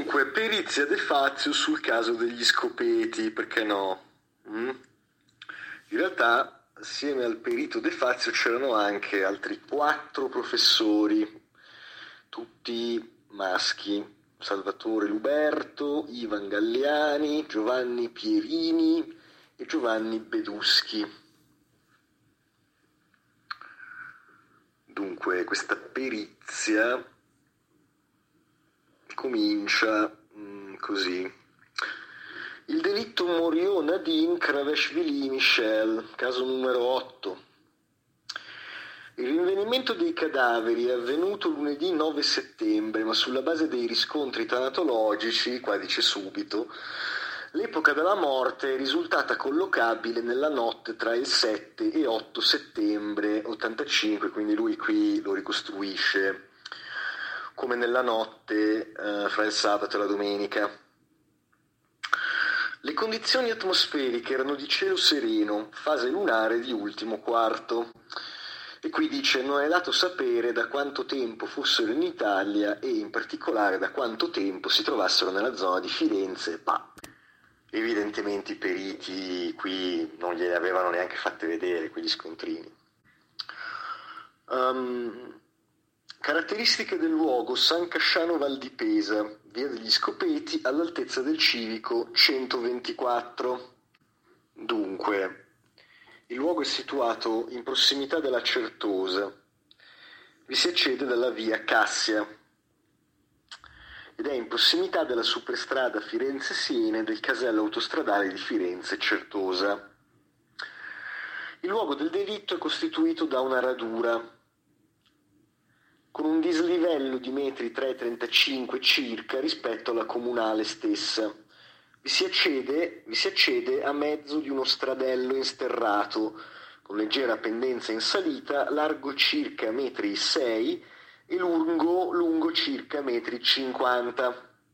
Dunque, perizia De Fazio sul caso degli scopeti, perché no? In realtà, assieme al perito De Fazio c'erano anche altri 4 professori, tutti maschi: Salvatore Luberto, Ivan Galliani, Giovanni Pierini e Giovanni Beduschi. Dunque, questa perizia comincia così. Il delitto Morio Nadine Kraveshvili Michel, caso numero 8. Il rinvenimento dei cadaveri è avvenuto lunedì 9 settembre, ma sulla base dei riscontri tanatologici, qua dice subito, l'epoca della morte è risultata collocabile nella notte tra il 7 e 8 settembre 85, quindi lui qui lo ricostruisce come nella notte fra il sabato e la domenica. Le condizioni atmosferiche erano di cielo sereno, fase lunare di ultimo quarto. E qui dice: non è dato sapere da quanto tempo fossero in Italia e in particolare da quanto tempo si trovassero nella zona di Firenze e Pà. Evidentemente i periti qui non gliele avevano neanche fatte vedere quegli scontrini. Caratteristiche del luogo: San Casciano Val di Pesa, via degli Scopeti, all'altezza del civico 124. Dunque, il luogo è situato in prossimità della Certosa, vi si accede dalla via Cassia ed è in prossimità della superstrada Firenze-Siena e del casello autostradale di Firenze-Certosa. Il luogo del delitto è costituito da una radura con un dislivello di metri 3,35 circa rispetto alla comunale stessa. Vi si accede a mezzo di uno stradello insterrato, con leggera pendenza in salita, largo circa 1,6 m e lungo circa 1,50 m.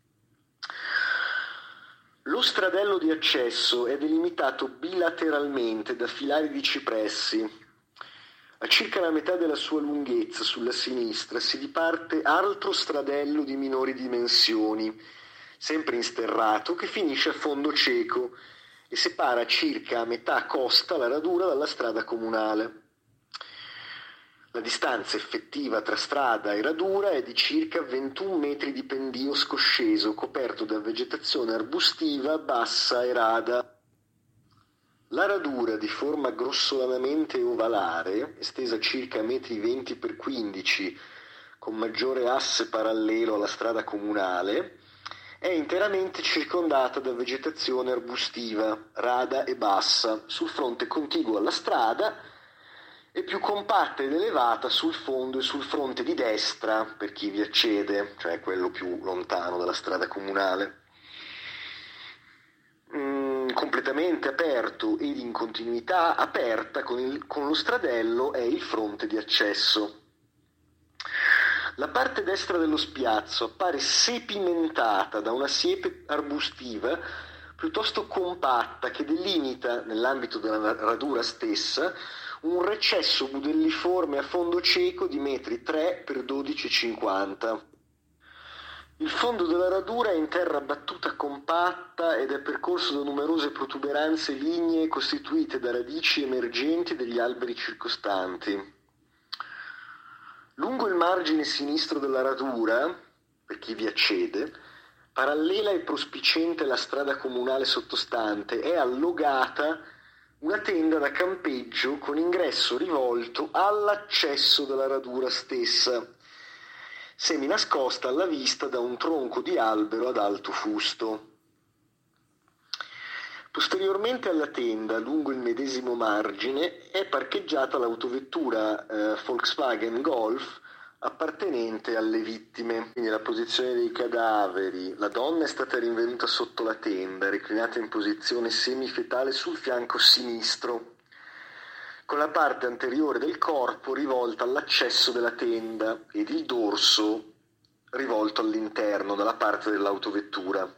Lo stradello di accesso è delimitato bilateralmente da filari di cipressi. A circa la metà della sua lunghezza, sulla sinistra, si diparte altro stradello di minori dimensioni, sempre insterrato, che finisce a fondo cieco e separa circa a metà costa la radura dalla strada comunale. La distanza effettiva tra strada e radura è di circa 21 metri di pendio scosceso, coperto da vegetazione arbustiva bassa e rada. La radura, di forma grossolanamente ovalare, estesa circa 1,20 x 15 m, con maggiore asse parallelo alla strada comunale, è interamente circondata da vegetazione arbustiva, rada e bassa, sul fronte contiguo alla strada e più compatta ed elevata sul fondo e sul fronte di destra, per chi vi accede, cioè quello più lontano dalla strada comunale. Completamente aperto ed in continuità aperta con lo stradello è il fronte di accesso. La parte destra dello spiazzo appare sepimentata da una siepe arbustiva piuttosto compatta che delimita, nell'ambito della radura stessa, un recesso budelliforme a fondo cieco di metri 3 x 12,50 m. Il fondo della radura è in terra battuta compatta ed è percorso da numerose protuberanze lignee costituite da radici emergenti degli alberi circostanti. Lungo il margine sinistro della radura, per chi vi accede, parallela e prospiciente alla strada comunale sottostante, è allogata una tenda da campeggio con ingresso rivolto all'accesso della radura stessa, seminascosta alla vista da un tronco di albero ad alto fusto. Posteriormente alla tenda, lungo il medesimo margine, è parcheggiata l'autovettura Volkswagen Golf appartenente alle vittime. Quindi la posizione dei cadaveri: la donna è stata rinvenuta sotto la tenda, reclinata in posizione semifetale sul fianco sinistro, con la parte anteriore del corpo rivolta all'accesso della tenda ed il dorso rivolto all'interno, dalla parte dell'autovettura.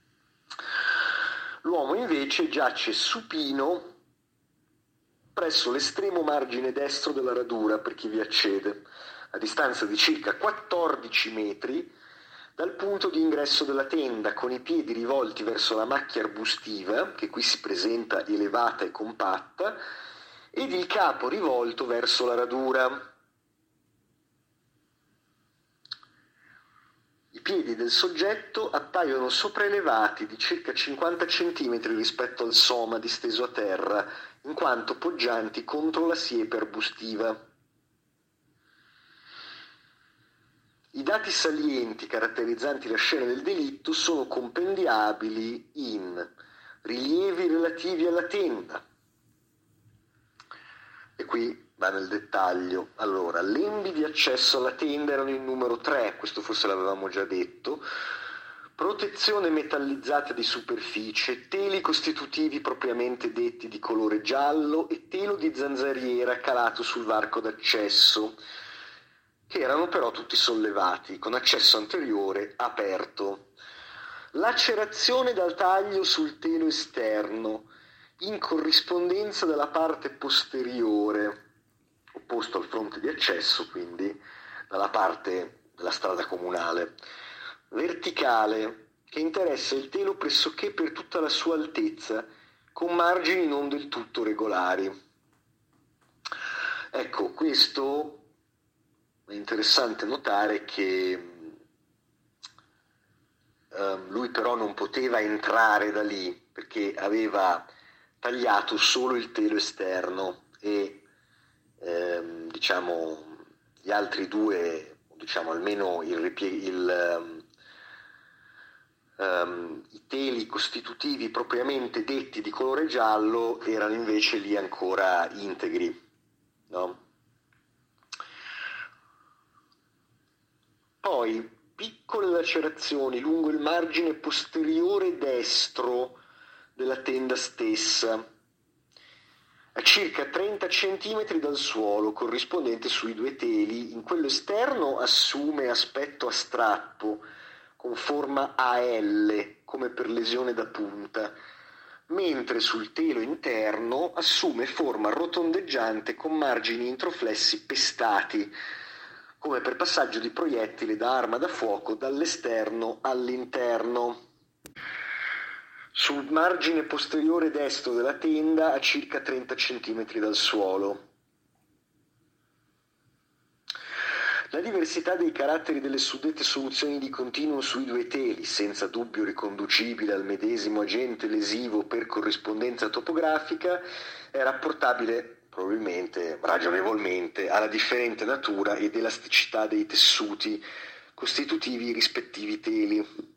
L'uomo invece giace supino presso l'estremo margine destro della radura, per chi vi accede, a distanza di circa 14 metri dal punto di ingresso della tenda, con i piedi rivolti verso la macchia arbustiva, che qui si presenta elevata e compatta, ed il capo rivolto verso la radura. I piedi del soggetto appaiono sopraelevati di circa 50 cm rispetto al soma disteso a terra, in quanto poggianti contro la siepe arbustiva. I dati salienti caratterizzanti la scena del delitto sono compendiabili in rilievi relativi alla tenda. E qui va nel dettaglio. Allora, lembi di accesso alla tenda erano in numero 3, questo forse l'avevamo già detto, protezione metallizzata di superficie, teli costitutivi propriamente detti di colore giallo e telo di zanzariera calato sul varco d'accesso, che erano però tutti sollevati, con accesso anteriore aperto. Lacerazione dal taglio sul telo esterno, in corrispondenza della parte posteriore, opposto al fronte di accesso, quindi dalla parte della strada comunale, verticale, che interessa il telo pressoché per tutta la sua altezza, con margini non del tutto regolari. Ecco, questo è interessante notare che lui però non poteva entrare da lì, perché aveva tagliato solo il telo esterno e gli altri due, almeno i teli costitutivi propriamente detti di colore giallo erano invece lì ancora integri, no? Poi piccole lacerazioni lungo il margine posteriore destro della tenda stessa, a circa 30 cm dal suolo, corrispondente sui due teli. In quello esterno assume aspetto a strappo, con forma a L, come per lesione da punta, mentre sul telo interno assume forma rotondeggiante con margini introflessi pestati, come per passaggio di proiettile da arma da fuoco dall'esterno all'interno. Sul margine posteriore destro della tenda a circa 30 cm dal suolo. La diversità dei caratteri delle suddette soluzioni di continuo sui due teli, senza dubbio riconducibile al medesimo agente lesivo per corrispondenza topografica, è rapportabile probabilmente, ragionevolmente, alla differente natura ed elasticità dei tessuti costitutivi i rispettivi teli.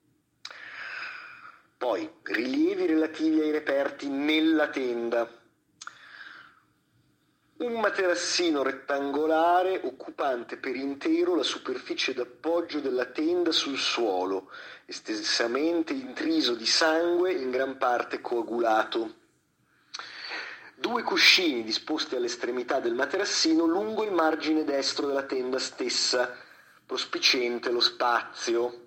Poi, rilievi relativi ai reperti nella tenda. Un materassino rettangolare occupante per intero la superficie d'appoggio della tenda sul suolo, estensamente intriso di sangue, in gran parte coagulato. 2 cuscini disposti all'estremità del materassino lungo il margine destro della tenda stessa, prospiciente lo spiazzo.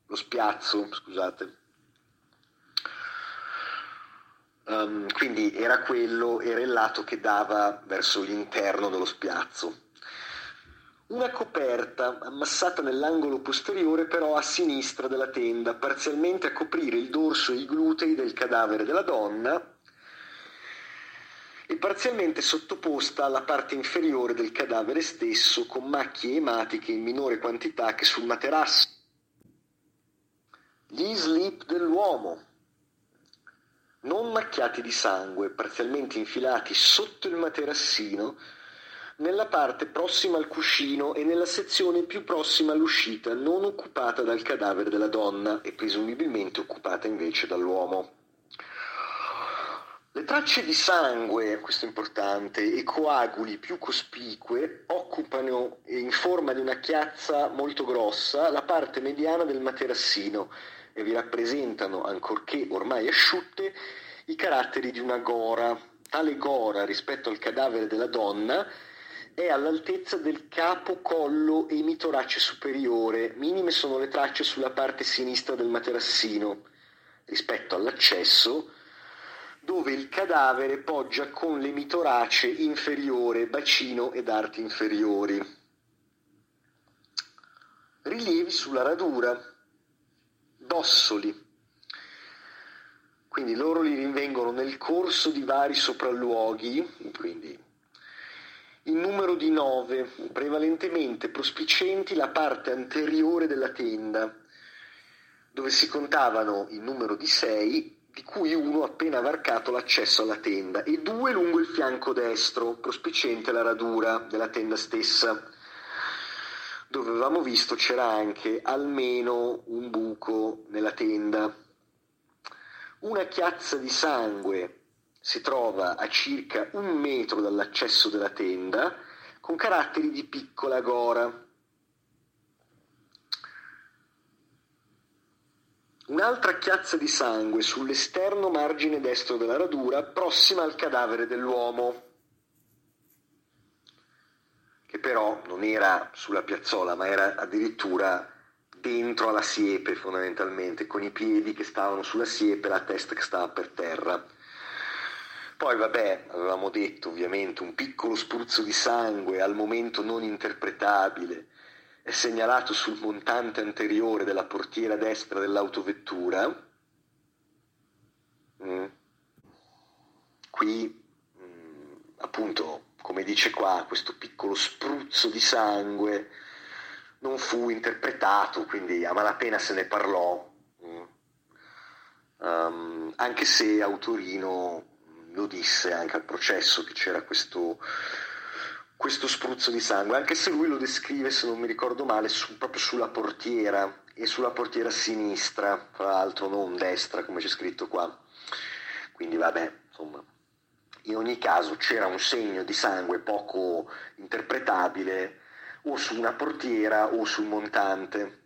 Quindi era il lato che dava verso l'interno dello spiazzo. Una coperta ammassata nell'angolo posteriore però a sinistra della tenda, parzialmente a coprire il dorso e i glutei del cadavere della donna e parzialmente sottoposta alla parte inferiore del cadavere stesso, con macchie ematiche in minore quantità che sul materasso. Gli slip dell'uomo, non macchiati di sangue, parzialmente infilati sotto il materassino, nella parte prossima al cuscino e nella sezione più prossima all'uscita, non occupata dal cadavere della donna e presumibilmente occupata invece dall'uomo. Le tracce di sangue, questo è importante, e coaguli più cospicue occupano in forma di una chiazza molto grossa la parte mediana del materassino e vi rappresentano, ancorché ormai asciutte, i caratteri di una gora. Tale gora, rispetto al cadavere della donna, è all'altezza del capo, collo e emitorace superiore. Minime sono le tracce sulla parte sinistra del materassino, rispetto all'accesso, dove il cadavere poggia con l'emitorace inferiore, bacino ed arti inferiori. rilievi sulla radura, bossoli. Quindi loro li rinvengono nel corso di vari sopralluoghi, quindi in numero di 9, prevalentemente prospicienti la parte anteriore della tenda, dove si contavano in numero di 6, di cui uno appena varcato l'accesso alla tenda, e 2 lungo il fianco destro, prospiciente la radura della tenda stessa, dove avevamo visto c'era anche almeno un buco nella tenda. Una chiazza di sangue si trova a circa 1 metro dall'accesso della tenda, con caratteri di piccola gora. Un'altra chiazza di sangue sull'esterno margine destro della radura, prossima al cadavere dell'uomo, che però non era sulla piazzola, ma era addirittura dentro alla siepe fondamentalmente, con i piedi che stavano sulla siepe e la testa che stava per terra. Poi vabbè, avevamo detto ovviamente un piccolo spruzzo di sangue, al momento non interpretabile, è segnalato sul montante anteriore della portiera destra dell'autovettura. Qui, appunto, come dice qua, questo piccolo spruzzo di sangue non fu interpretato, quindi a malapena se ne parlò, anche se Autorino lo disse anche al processo che c'era questo spruzzo di sangue, anche se lui lo descrive, se non mi ricordo male, proprio sulla portiera, e sulla portiera sinistra, tra l'altro non destra come c'è scritto qua. Quindi vabbè, insomma, in ogni caso c'era un segno di sangue poco interpretabile o su una portiera o sul montante.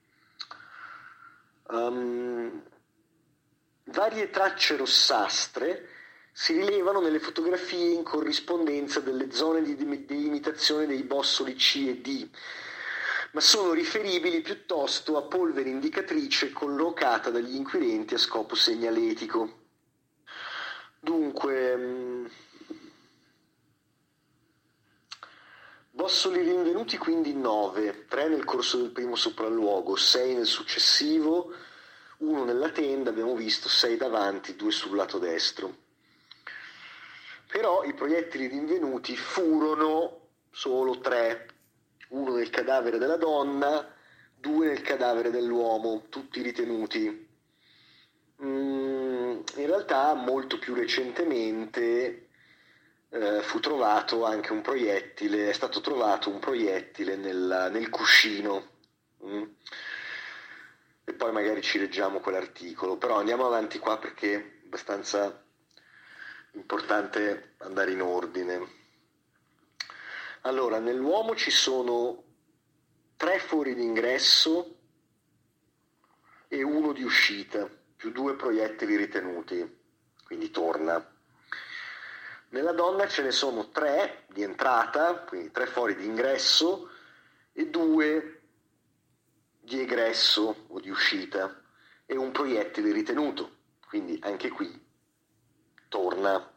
Varie tracce rossastre si rilevano nelle fotografie in corrispondenza delle zone di delimitazione dei bossoli C e D, ma sono riferibili piuttosto a polvere indicatrice collocata dagli inquirenti a scopo segnaletico. Dunque, bossoli rinvenuti quindi 9, 3 nel corso del primo sopralluogo, 6 nel successivo, 1 nella tenda, abbiamo visto, 6 davanti, 2 sul lato destro. Però i proiettili rinvenuti furono solo 3, 1 nel cadavere della donna, 2 nel cadavere dell'uomo, tutti ritenuti. In realtà molto più recentemente fu trovato anche un proiettile, è stato trovato un proiettile nel cuscino. E poi magari ci leggiamo quell'articolo, però andiamo avanti qua perché è abbastanza importante andare in ordine. Allora, nell'uomo ci sono 3 fori d'ingresso e 1 di uscita, più 2 proiettili ritenuti, quindi torna. Nella donna ce ne sono 3 di entrata, quindi 3 fori di ingresso e 2 di egresso o di uscita, e un proiettile ritenuto, quindi anche qui torna.